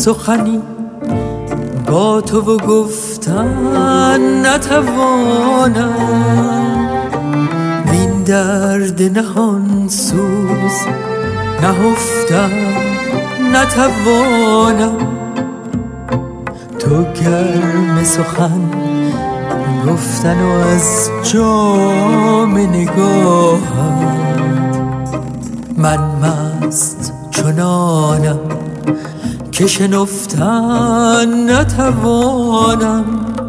سخنی با تو و گفتن نتوانم، وین درد نهان سوز نهفتم نتوانم. تو گرم سخن گفتن و از جام نگاهت، من مست چنانم که شنفتن نتوانم.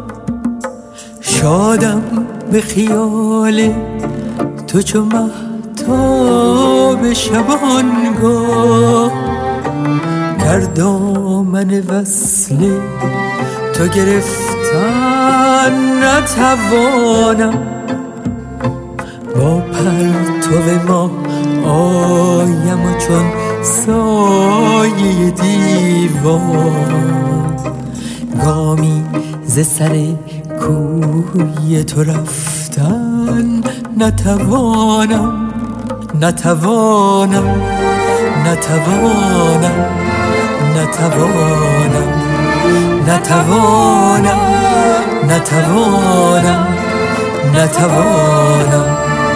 شادم به خیال تو چو مهتاب شبانگاه، در دامن وصل تو گرفتن نتوانم. با پرتو ما آیم و چون سایه دیوار، گامی ز سر کوی تو رفتن نتوانم. نتوانم نتوانم نتوانم نتوانم نتوانم نتوانم.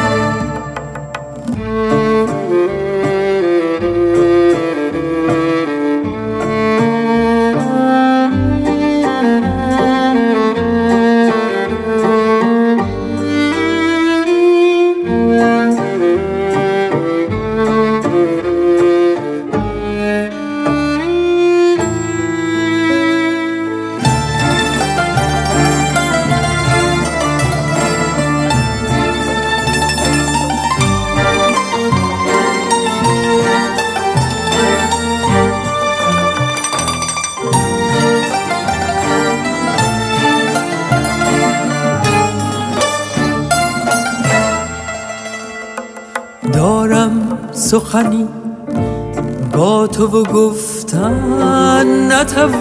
دارم سخنی با تو و گفتن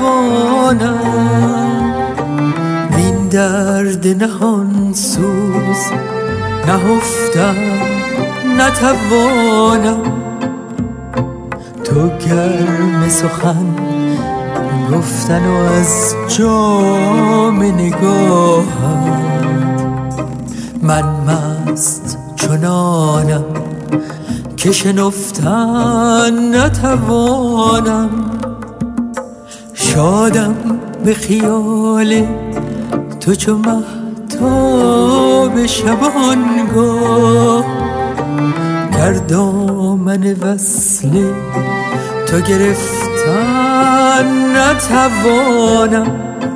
نتوانم، وین درد نهان سوز نهفتم نتوانم. تو گرم سخن گفتن و از جام نگاهت، من مست چنانم که شنفتن نتوانم. شادم به خیال تو چو مهتاب شبانگاه، در دامن وصل تو گرفتن نتوانم.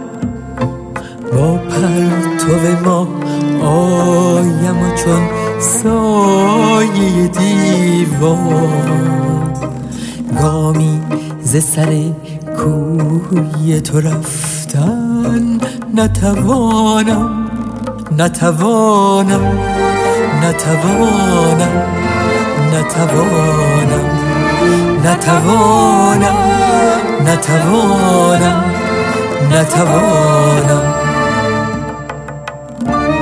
با پرتو ما آیم و چون سایه دیوار، گامی ز سر کوی تو رفتن نتوانم. نتوانم نتوانم نتوانم نتوانم نتوانم نتوانم.